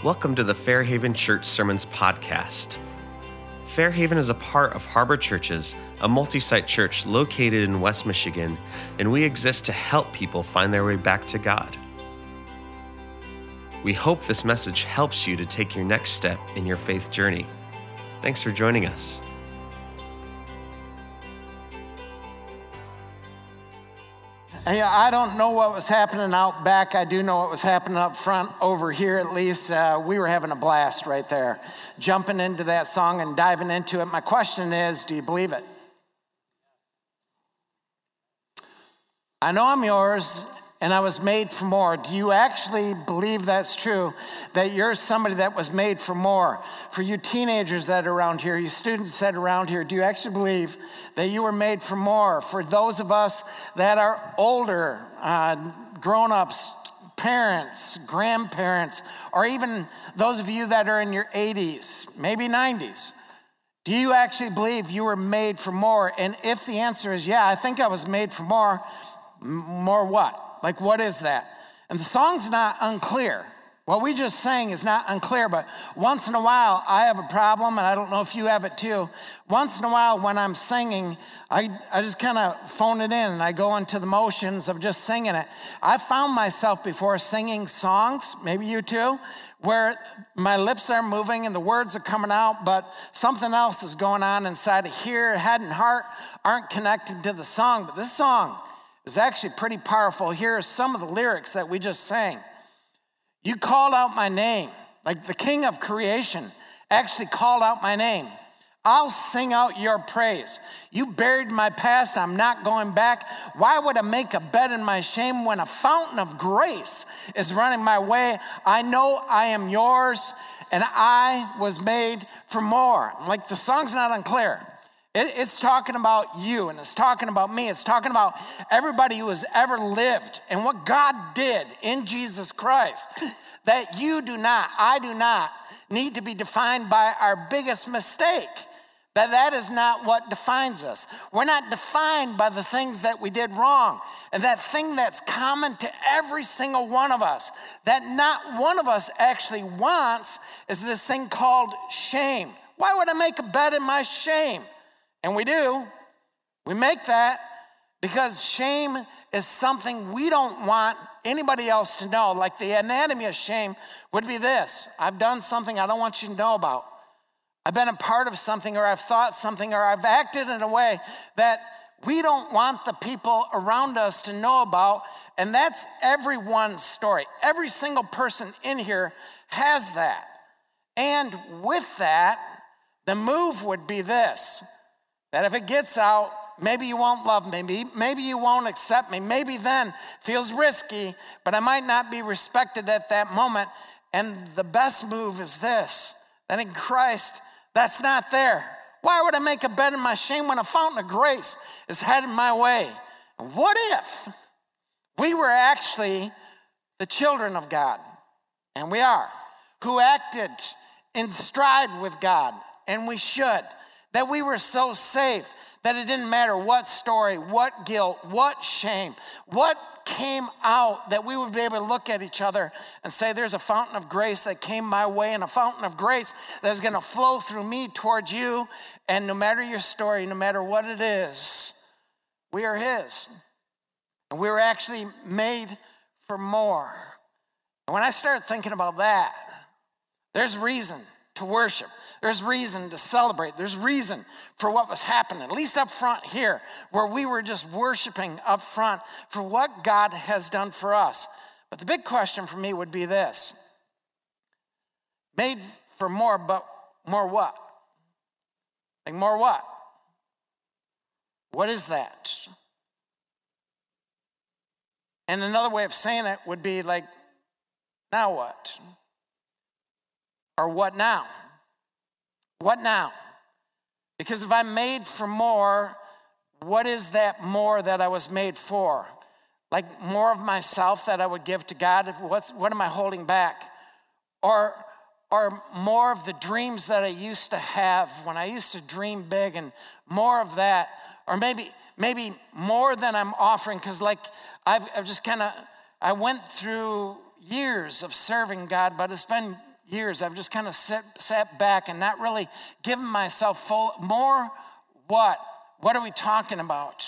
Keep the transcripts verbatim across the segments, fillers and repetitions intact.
Welcome to the Fairhaven Church Sermons podcast. Fairhaven is a part of Harbor Churches, a multi-site church located in West Michigan, and we exist to help people find their way back to God. We hope this message helps you to take your next step in your faith journey. Thanks for joining us. Yeah, I don't know what was happening out back. I do know what was happening up front over here at least. Uh, we were having a blast right there, jumping into that song and diving into it. My question is, do you believe it? I know I'm yours and I was made for more. Do you actually believe that's true, that you're somebody that was made for more? For you teenagers that are around here, you students that are around here, do you actually believe that you were made for more? For those of us that are older, uh, grown-ups, parents, grandparents, or even those of you that are in your eighties, maybe nineties, do you actually believe you were made for more? And if the answer is yeah, I think I was made for more, more what? Like, what is that? And the song's not unclear. What we just sang is not unclear, but once in a while, I have a problem, and I don't know if you have it too. Once in a while, when I'm singing, I, I just kind of phone it in, and I go into the motions of just singing it. I found myself before singing songs, maybe you too, where my lips are moving and the words are coming out, but something else is going on inside of here. Head and heart aren't connected to the song, but this song is actually pretty powerful. Here are some of the lyrics that we just sang. You called out my name, like the King of creation actually called out my name. I'll sing out your praise. You buried my past, I'm not going back. Why would I make a bed in my shame when a fountain of grace is running my way? I know I am yours and I was made for more. Like, the song's not unclear. It's talking about you, and it's talking about me. It's talking about everybody who has ever lived and what God did in Jesus Christ. That you do not, I do not need to be defined by our biggest mistake. That that is not what defines us. We're not defined by the things that we did wrong. And that thing that's common to every single one of us, that not one of us actually wants, is this thing called shame. Why would I make a bed in my shame? And we do. We make that because shame is something we don't want anybody else to know. Like, the anatomy of shame would be this: I've done something I don't want you to know about. I've been a part of something, or I've thought something, or I've acted in a way that we don't want the people around us to know about. And that's everyone's story. Every single person in here has that. And with that, the move would be this: that if it gets out, maybe you won't love me, maybe, maybe you won't accept me, maybe then feels risky, but I might not be respected at that moment. And the best move is this: that in Christ, that's not there. Why would I make a bed in my shame when a fountain of grace is headed my way? What if we were actually the children of God, and we are, who acted in stride with God, and we should, that we were so safe that it didn't matter what story, what guilt, what shame, what came out, that we would be able to look at each other and say, there's a fountain of grace that came my way, and a fountain of grace that's going to flow through me towards you. And no matter your story, no matter what it is, we are his. And we were actually made for more. And when I start thinking about that, there's reason to worship. There's reason to celebrate. There's reason for what was happening, at least up front here, where we were just worshiping up front for what God has done for us. But the big question for me would be this: made for more, but more what? Like, more what? What is that? And another way of saying it would be like, now what? Or what now? What now? Because if I'm made for more, what is that more that I was made for? Like, more of myself that I would give to God? What's, what am I holding back? Or, or more of the dreams that I used to have when I used to dream big, and more of that? Or maybe maybe more than I'm offering, because like I've, I've just kind of, I went through years of serving God, but it's been years, I've just kind of sit, sat back and not really given myself full, more what? What are we talking about?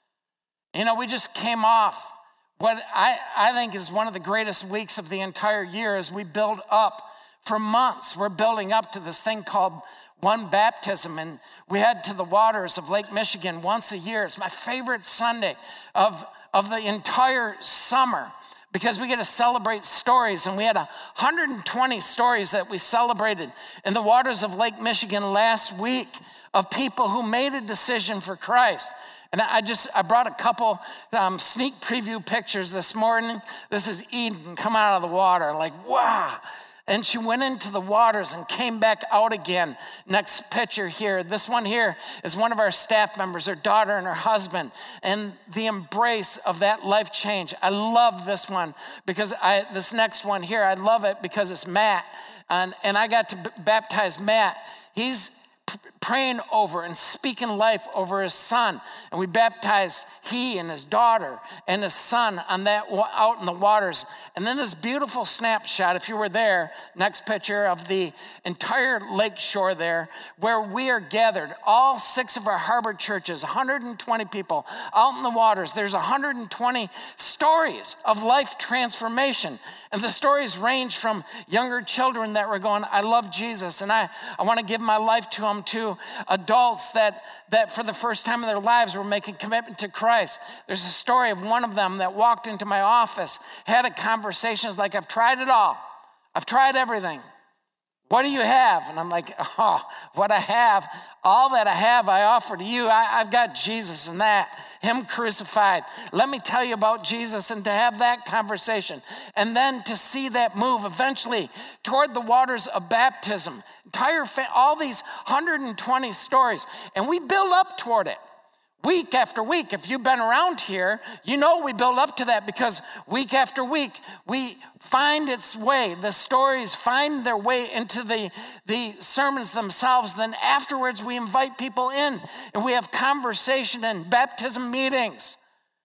You know, we just came off what I, I think is one of the greatest weeks of the entire year as we build up for months. We're building up to this thing called One Baptism, and we head to the waters of Lake Michigan once a year. It's my favorite Sunday of, of the entire summer because we get to celebrate stories, and we had one hundred twenty stories that we celebrated in the waters of Lake Michigan last week of people who made a decision for Christ. And I just, I brought a couple um, sneak preview pictures this morning. This is Eden come out of the water, like, wow. And she went into the waters and came back out again. Next picture here. This one here is one of our staff members, her daughter and her husband, and the embrace of that life change. I love this one because I, this next one here, I love it because it's Matt. And, and I got to b- baptize Matt. He's p- praying over and speaking life over his son. And we baptized he and his daughter and his son on that out in the waters. And then this beautiful snapshot, if you were there, next picture of the entire lake shore there, where we are gathered, all six of our harbor churches, one hundred twenty people out in the waters. There's one hundred twenty stories of life transformation. And the stories range from younger children that were going, I love Jesus, and I, I want to give my life to him, to adults that, that for the first time in their lives were making commitment to Christ. There's a story of one of them that walked into my office, had a conversation, was like, I've tried it all. I've tried everything. What do you have? And I'm like, oh, what I have, all that I have, I offer to you. I, I've got Jesus and that, him crucified. Let me tell you about Jesus, and to have that conversation. And then to see that move eventually toward the waters of baptism. Entire, fa- all these one hundred twenty stories. And we build up toward it. Week after week, if you've been around here, you know we build up to that because week after week, we find its way. The stories find their way into the, the sermons themselves. Then afterwards, we invite people in and we have conversation and baptism meetings.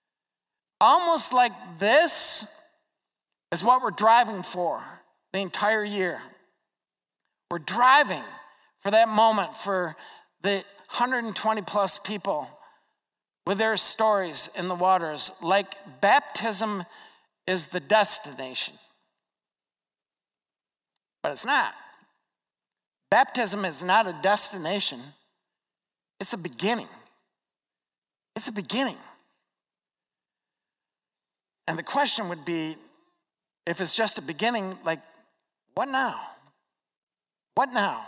Almost like this is what we're driving for the entire year. We're driving for that moment for the one hundred twenty plus people with their stories in the waters, like baptism is the destination. But it's not. Baptism is not a destination. It's a beginning. It's a beginning. And the question would be, if it's just a beginning, like, what now? What now?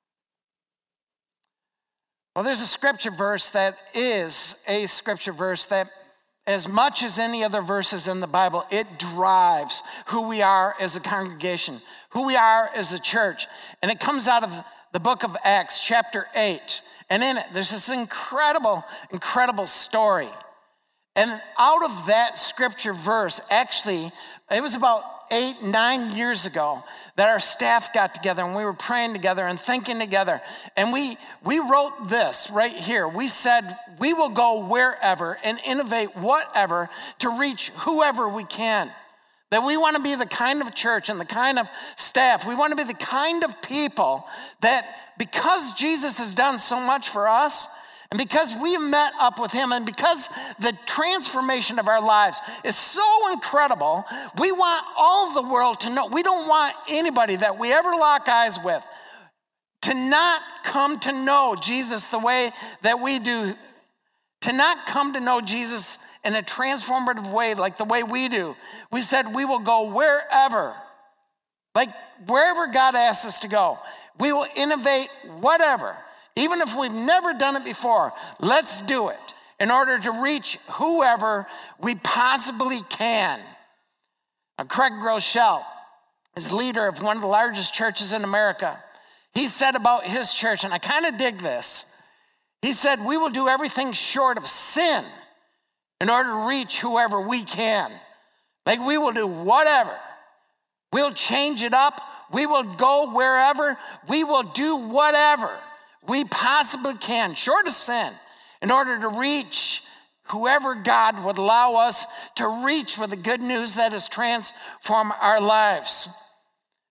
Well, there's a scripture verse that is a scripture verse that, as much as any other verses in the Bible, it drives who we are as a congregation, who we are as a church. And it comes out of the book of Acts, chapter eight. And in it, there's this incredible, incredible story. And out of that scripture verse, actually, it was about eight, nine years ago that our staff got together and we were praying together and thinking together. And we we wrote this right here. We said, we will go wherever and innovate whatever to reach whoever we can. That we want to be the kind of church and the kind of staff, we want to be the kind of people that, because Jesus has done so much for us, and because we met up with him, and because the transformation of our lives is so incredible, we want all of the world to know. We don't want anybody that we ever lock eyes with to not come to know Jesus the way that we do, to not come to know Jesus in a transformative way like the way we do. We said we will go wherever, like wherever God asks us to go. We will innovate whatever. Even if we've never done it before, let's do it in order to reach whoever we possibly can. Now, Craig Groeschel is leader of one of the largest churches in America. He said about his church, and I kind of dig this. He said, we will do everything short of sin in order to reach whoever we can. Like we will do whatever. We'll change it up. We will go wherever. We will do whatever we possibly can, short of sin, in order to reach whoever God would allow us to reach for the good news that has transformed our lives.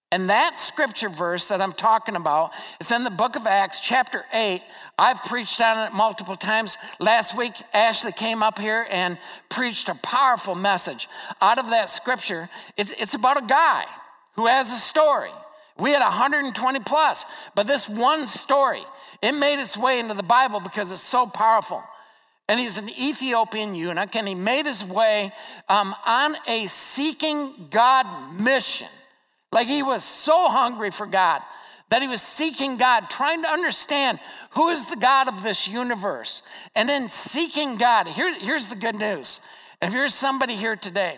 And that scripture verse that I'm talking about is in the book of Acts, chapter eight. I've preached on it multiple times. Last week, Ashley came up here and preached a powerful message out of that scripture. It's, it's about a guy who has a story. We had one hundred twenty plus, but this one story, it made its way into the Bible because it's so powerful. And he's an Ethiopian eunuch, and he made his way um, on a seeking God mission. Like he was so hungry for God that he was seeking God, trying to understand who is the God of this universe. And then seeking God. Here, here's the good news. If you're somebody here today,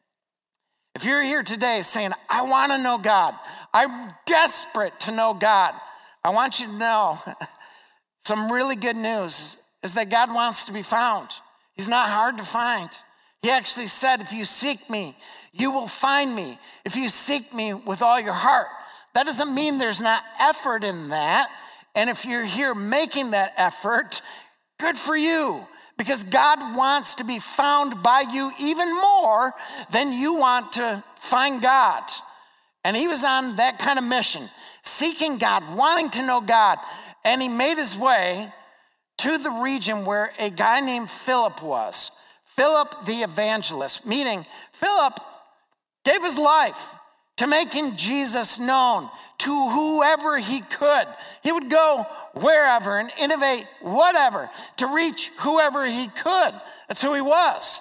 if you're here today saying, I want to know God, I'm desperate to know God, I want you to know some really good news is that God wants to be found. He's not hard to find. He actually said, if you seek me, you will find me. If you seek me with all your heart. That doesn't mean there's not effort in that. And if you're here making that effort, good for you. Because God wants to be found by you even more than you want to find God. And he was on that kind of mission, seeking God, wanting to know God. And he made his way to the region where a guy named Philip was. Philip the evangelist, meaning Philip gave his life to making Jesus known to whoever he could. He would go wherever and innovate whatever to reach whoever he could. That's who he was.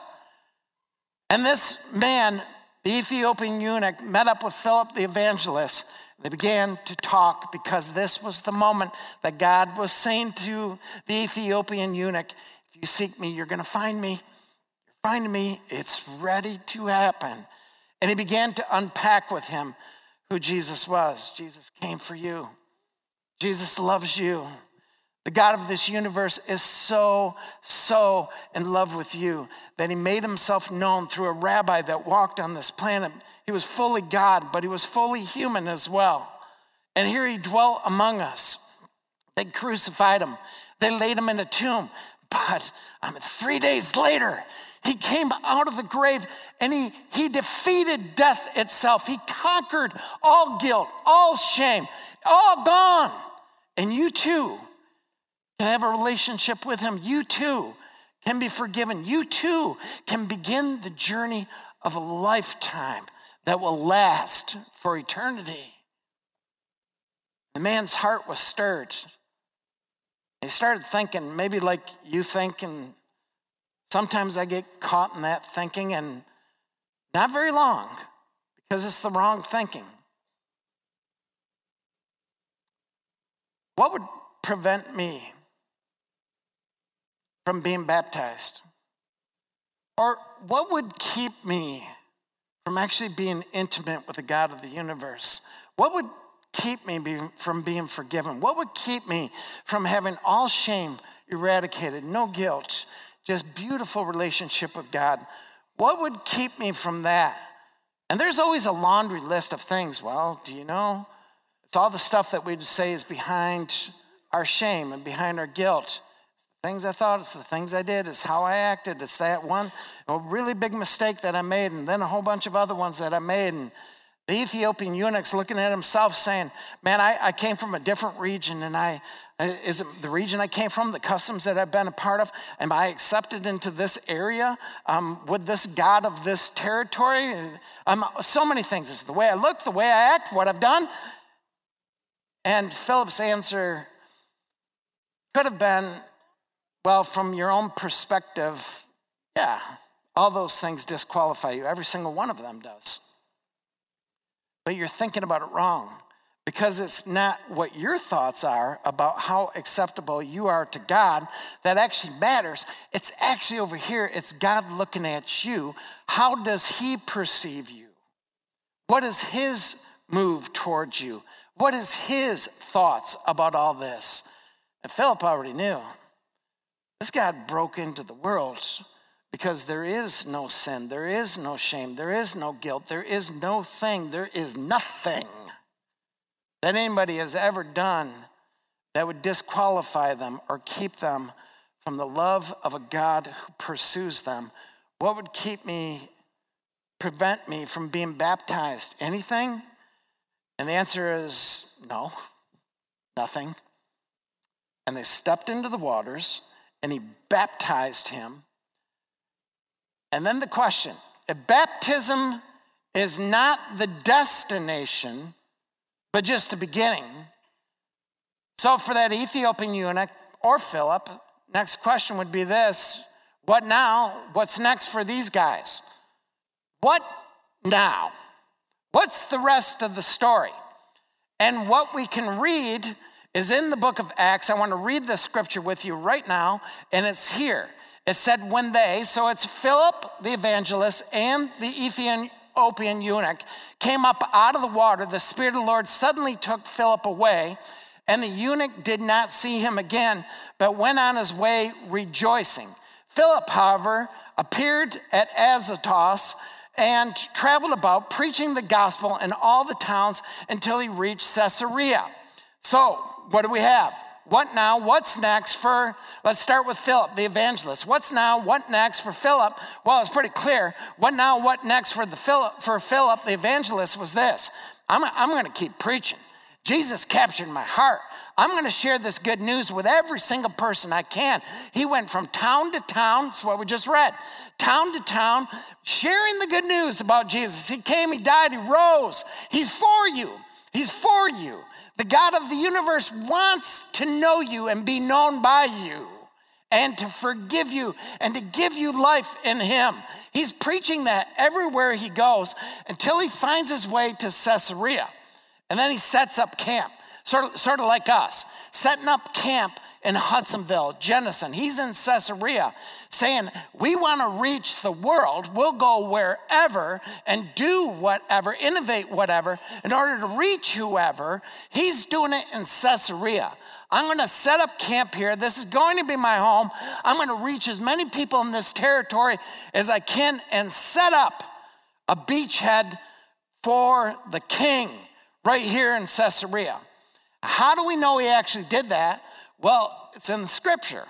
And this man, the Ethiopian eunuch, met up with Philip the evangelist. They began to talk because this was the moment that God was saying to the Ethiopian eunuch, if you seek me, you're going to find me. You're finding me. It's ready to happen. And he began to unpack with him who Jesus was. Jesus came for you. Jesus loves you. The God of this universe is so, so in love with you that he made himself known through a rabbi that walked on this planet. He was fully God, but he was fully human as well. And here he dwelt among us. They crucified him. They laid him in a tomb. But um, three days later, he came out of the grave and he, he defeated death itself. He conquered all guilt, all shame, all gone. And you too can have a relationship with him. You too can be forgiven. You too can begin the journey of a lifetime that will last for eternity. The man's heart was stirred. He started thinking, maybe like you think, and sometimes I get caught in that thinking, and not very long, because it's the wrong thinking. What would prevent me from being baptized? Or what would keep me from actually being intimate with the God of the universe? What would keep me be, from being forgiven? What would keep me from having all shame eradicated, no guilt, just beautiful relationship with God? What would keep me from that? And there's always a laundry list of things. Well, do you know? It's all the stuff that we'd say is behind our shame and behind our guilt. It's the things I thought, it's the things I did, it's how I acted, it's that one a really big mistake that I made, and then a whole bunch of other ones that I made. And the Ethiopian eunuch's looking at himself saying, man, I, I came from a different region, and I is it the region I came from, the customs that I've been a part of, am I accepted into this area um, with this God of this territory? Um, so many things. It's the way I look, the way I act, what I've done. And Philip's answer could have been, well, from your own perspective, yeah, all those things disqualify you. Every single one of them does. But you're thinking about it wrong, because it's not what your thoughts are about how acceptable you are to God that actually matters. It's actually over here. It's God looking at you. How does he perceive you? What is his move towards you? What is his thoughts about all this? And Philip already knew. This God broke into the world because there is no sin, there is no shame, there is no guilt, there is no thing, there is nothing that anybody has ever done that would disqualify them or keep them from the love of a God who pursues them. What would keep me, prevent me from being baptized? Anything? And the answer is no, nothing. And they stepped into the waters, and he baptized him. And then the question, if baptism is not the destination, but just a beginning, so for that Ethiopian eunuch or Philip, next question would be this: what now? What's next for these guys? What now? What's the rest of the story? And what we can read is in the book of Acts. I want to read the scripture with you right now, and it's here. It said when they, so it's Philip the evangelist and the Ethiopian eunuch, came up out of the water, the Spirit of the Lord suddenly took Philip away, and the eunuch did not see him again, but went on his way rejoicing. Philip, however, appeared at Azotus and traveled about preaching the gospel in all the towns until he reached Caesarea. So, what do we have? What now? What's next for, let's start with Philip, the evangelist. What's now? What next for Philip? Well, it's pretty clear. What now? What next for the Philip, for Philip, the evangelist, was this: I'm, I'm going to keep preaching. Jesus captured my heart. I'm going to share this good news with every single person I can. He went from town to town. That's what we just read. Town to town, sharing the good news about Jesus. He came, he died, he rose. He's for you. He's for you. The God of the universe wants to know you and be known by you, and to forgive you and to give you life in him. He's preaching that everywhere he goes until he finds his way to Caesarea. And then he sets up camp, sort of, sort of like us, setting up camp in Hudsonville, Jenison. He's in Caesarea saying, we want to reach the world. We'll go wherever and do whatever, innovate whatever, in order to reach whoever. He's doing it in Caesarea. I'm going to set up camp here. This is going to be my home. I'm going to reach as many people in this territory as I can and set up a beachhead for the king right here in Caesarea. How do we know he actually did that? Well, it's in the scripture,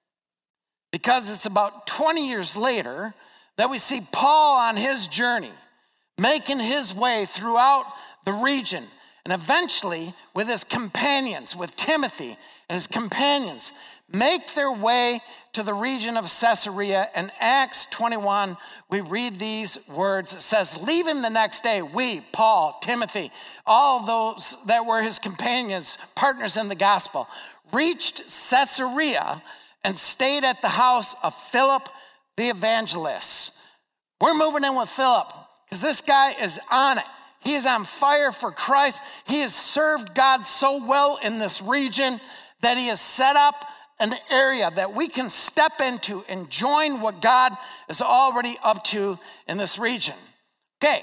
because it's about twenty years later that we see Paul on his journey, making his way throughout the region, and eventually with his companions, with Timothy and his companions, make their way to the region of Caesarea. In Acts twenty-one, we read these words. It says, leaving the next day, we, Paul, Timothy, all those that were his companions, partners in the gospel, reached Caesarea and stayed at the house of Philip the evangelist. We're moving in with Philip because this guy is on it. He is on fire for Christ. He has served God so well in this region that he has set up an area that we can step into and join what God is already up to in this region. Okay,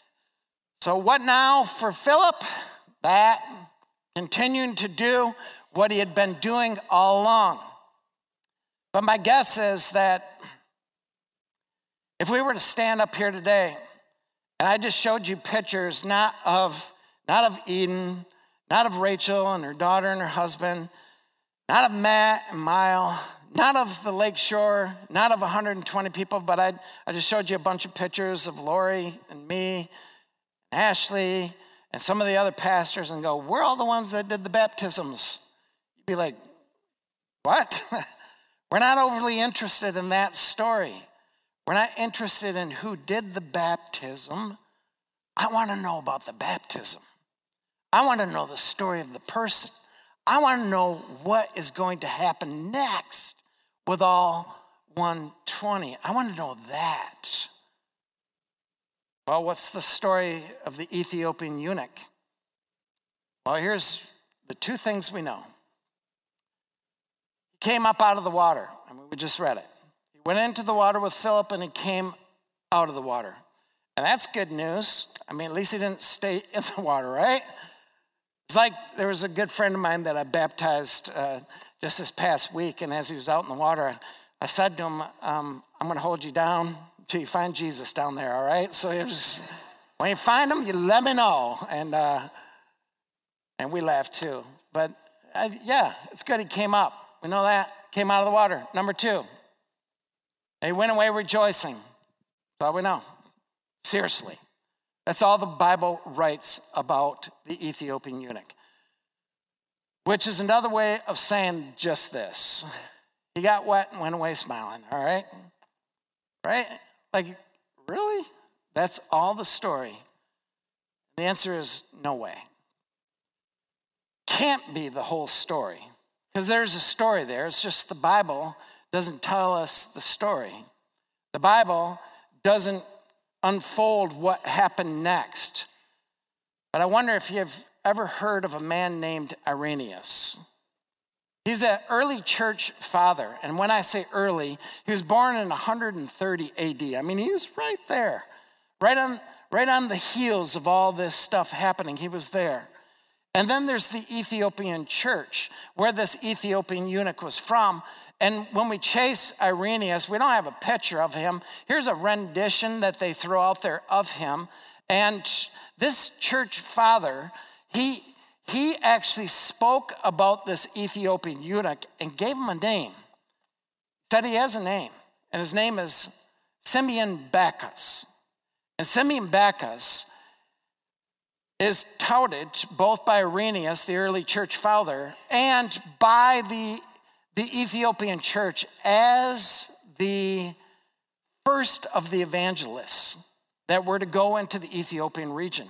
so what now for Philip? That, continuing to do what he had been doing all along. But my guess is that if we were to stand up here today, and I just showed you pictures not of, not of Eden, not of Rachel and her daughter and her husband, not of Matt and Mile, not of the lake shore, not of one hundred twenty people, but I, I just showed you a bunch of pictures of Lori and me, and Ashley, and some of the other pastors, and go, we're all the ones that did the baptisms. You'd be like, what? We're not overly interested in that story. We're not interested in who did the baptism. I want to know about the baptism. I want to know the story of the person. I want to know what is going to happen next with all one hundred twenty. I want to know that. Well, what's the story of the Ethiopian eunuch? Well, here's the two things we know. He came up out of the water. I mean, we just read it. He went into the water with Philip, and he came out of the water. And that's good news. I mean, at least he didn't stay in the water, right? It's like there was a good friend of mine that I baptized uh, just this past week, and as he was out in the water, I said to him, um, I'm going to hold you down until you find Jesus down there, all right? So it was, when you find him, you let me know. And uh, and we laughed too. But uh, yeah, it's good he came up. We know that. Came out of the water. Number two, he went away rejoicing. That's all we know. Seriously. That's all the Bible writes about the Ethiopian eunuch, which is another way of saying just this. He got wet and went away smiling, all right? Right? Like, really? That's all the story? The answer is no way. Can't be the whole story, because there's a story there. It's just the Bible doesn't tell us the story. The Bible doesn't unfold what happened next. But I wonder if you've ever heard of a man named Irenaeus. He's an early church father. And when I say early, he was born in one thirty A D. I mean, he was right there, right on, right on the heels of all this stuff happening. He was there. And then there's the Ethiopian church, where this Ethiopian eunuch was from. And when we chase Irenaeus, we don't have a picture of him. Here's a rendition that they throw out there of him. And this church father, he, he actually spoke about this Ethiopian eunuch and gave him a name. Said he has a name, and his name is Simeon Bacchus. And Simeon Bacchus is touted both by Irenaeus, the early church father, and by the, the Ethiopian church as the first of the evangelists that were to go into the Ethiopian region.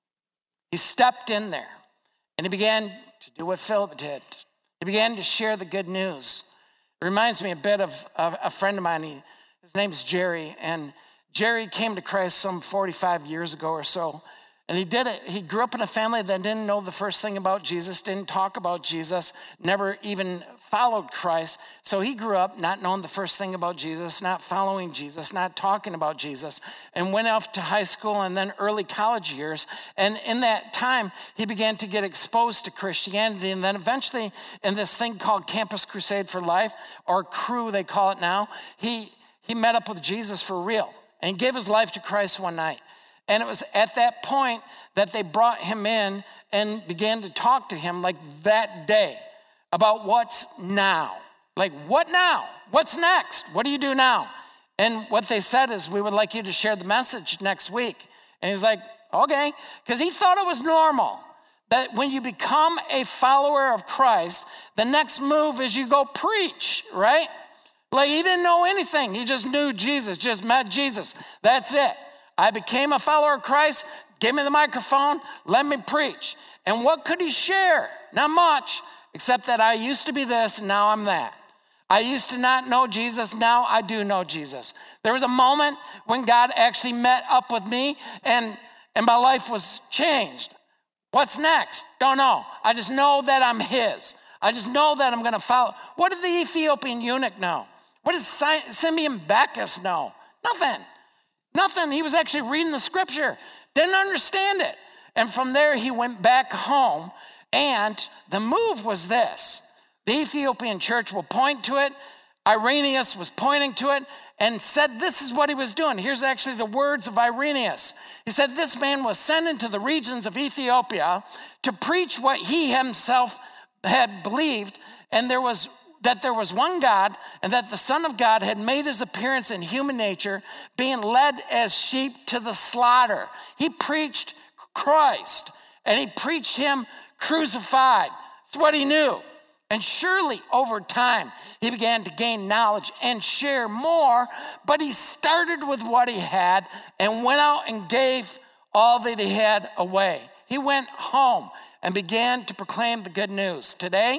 He stepped in there and he began to do what Philip did. He began to share the good news. It reminds me a bit of, of a friend of mine. He, his name's Jerry, and Jerry came to Christ some forty-five years ago or so. And he did it. He grew up in a family that didn't know the first thing about Jesus, didn't talk about Jesus, never even followed Christ. So he grew up not knowing the first thing about Jesus, not following Jesus, not talking about Jesus, and went off to high school and then early college years. And in that time, he began to get exposed to Christianity. And then eventually, in this thing called Campus Crusade for Life, or Cru, they call it now, he, he met up with Jesus for real. And he gave his life to Christ one night. And it was at that point that they brought him in and began to talk to him like that day about what's now. Like, what now? What's next? What do you do now? And what they said is, we would like you to share the message next week. And he's like, okay, because he thought it was normal that when you become a follower of Christ, the next move is you go preach, right? Like, he didn't know anything. He just knew Jesus, just met Jesus. That's it. I became a follower of Christ, gave me the microphone, let me preach. And what could he share? Not much, except that I used to be this and now I'm that. I used to not know Jesus, now I do know Jesus. There was a moment when God actually met up with me and, and my life was changed. What's next? Don't know. I just know that I'm his. I just know that I'm gonna follow. What did the Ethiopian eunuch know? What does Simeon Bacchus know? Nothing. Nothing. He was actually reading the scripture, didn't understand it. And from there, he went back home. And the move was this. The Ethiopian church will point to it. Irenaeus was pointing to it and said this is what he was doing. Here's actually the words of Irenaeus. He said, this man was sent into the regions of Ethiopia to preach what he himself had believed. And there was that there was one God, and that the Son of God had made his appearance in human nature, being led as sheep to the slaughter. He preached Christ, and he preached him crucified. That's what he knew. And surely over time, he began to gain knowledge and share more, but he started with what he had and went out and gave all that he had away. He went home and began to proclaim the good news. Today,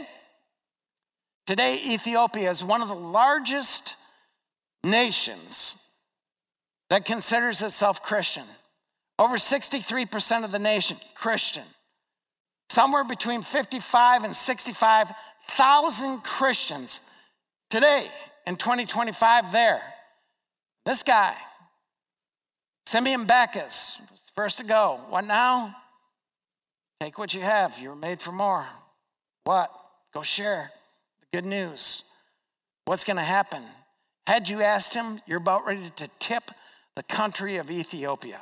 Today, Ethiopia is one of the largest nations that considers itself Christian. Over sixty-three percent of the nation, Christian. Somewhere between fifty-five and sixty-five thousand Christians today in twenty twenty-five there. This guy, Simeon Bacchus, was the first to go. What now? Take what you have. You were made for more. What? Go share. Good news. What's going to happen? Had you asked him, you're about ready to tip the country of Ethiopia.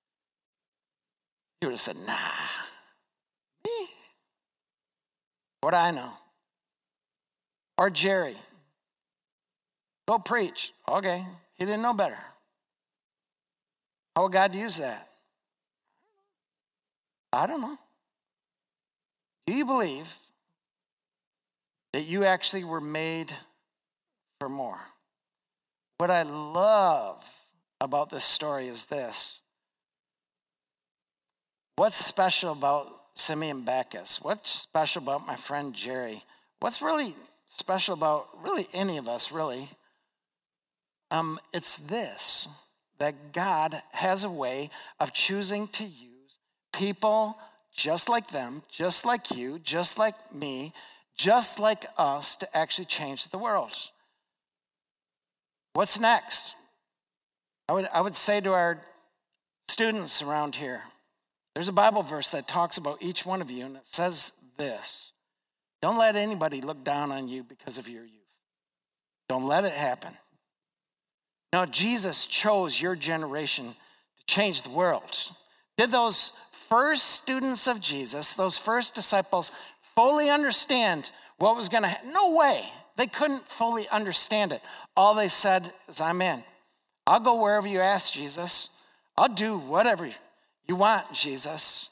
He would have said, nah. Me? What do I know? Or Jerry. Go preach. Okay. He didn't know better. How would God use that? I don't know. Do you believe that you actually were made for more? What I love about this story is this. What's special about Simeon Backus? What's special about my friend Jerry? What's really special about really any of us, really? Um, it's this, that God has a way of choosing to use people just like them, just like you, just like me, just like us to actually change the world. What's next? I would, I would say to our students around here, there's a Bible verse that talks about each one of you, and it says this: don't let anybody look down on you because of your youth. Don't let it happen. Now, Jesus chose your generation to change the world. Did those first students of Jesus, those first disciples, fully understand what was going to happen? No way. They couldn't fully understand it. All they said is, I'm in. I'll go wherever you ask, Jesus. I'll do whatever you want, Jesus.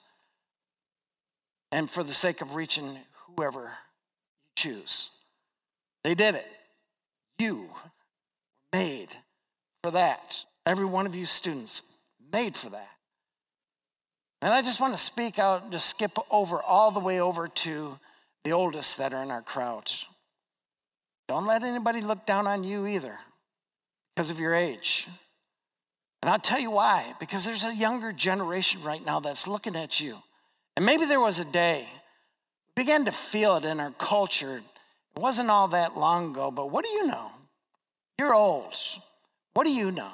And for the sake of reaching whoever you choose. They did it. You were made for that. Every one of you students made for that. And I just want to speak out and just skip over all the way over to the oldest that are in our crowd. Don't let anybody look down on you either because of your age. And I'll tell you why. Because there's a younger generation right now that's looking at you. And maybe there was a day, we began to feel it in our culture. It wasn't all that long ago, but what do you know? You're old. What do you know?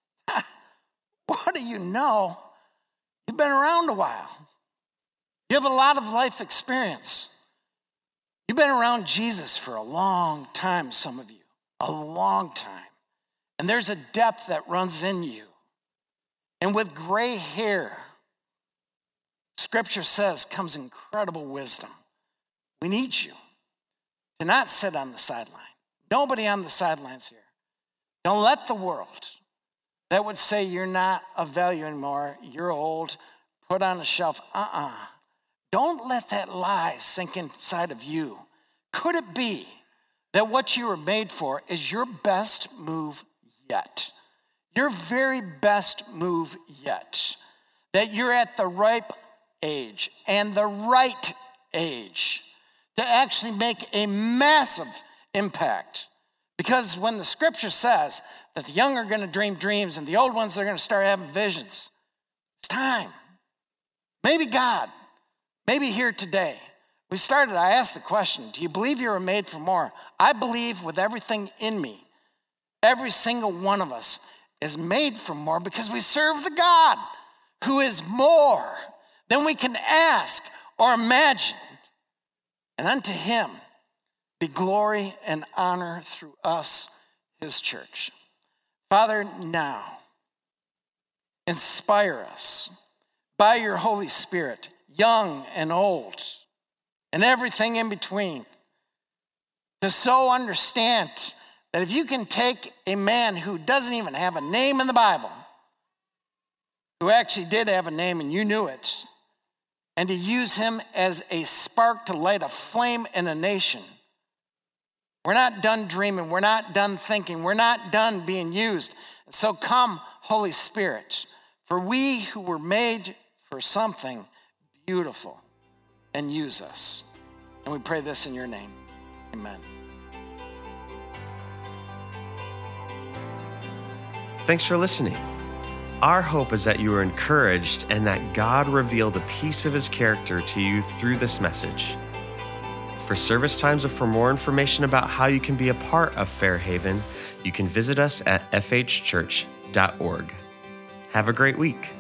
What do you know? You've been around a while. You have a lot of life experience. You've been around Jesus for a long time, some of you, a long time. And there's a depth that runs in you. And with gray hair, Scripture says, comes incredible wisdom. We need you to not sit on the sideline. Nobody on the sidelines here. Don't let the world that would say you're not of value anymore, you're old, put on a shelf. Uh-uh. Don't let that lie sink inside of you. Could it be that what you were made for is your best move yet? Your very best move yet. That you're at the ripe age and the right age to actually make a massive impact. Because when the Scripture says that the young are going to dream dreams and the old ones are going to start having visions, it's time. Maybe God, maybe here today. We started, I asked the question, do you believe you were made for more? I believe with everything in me, every single one of us is made for more because we serve the God who is more than we can ask or imagine. And unto him be glory and honor through us, his church. Father, now, inspire us by your Holy Spirit, young and old, and everything in between, to so understand that if you can take a man who doesn't even have a name in the Bible, who actually did have a name and you knew it, and to use him as a spark to light a flame in a nation. We're not done dreaming. We're not done thinking. We're not done being used. And so come, Holy Spirit, for we who were made for something beautiful, and use us. And we pray this in your name. Amen. Thanks for listening. Our hope is that you are encouraged and that God revealed a piece of his character to you through this message. For service times or for more information about how you can be a part of Fairhaven, you can visit us at f h church dot org. Have a great week.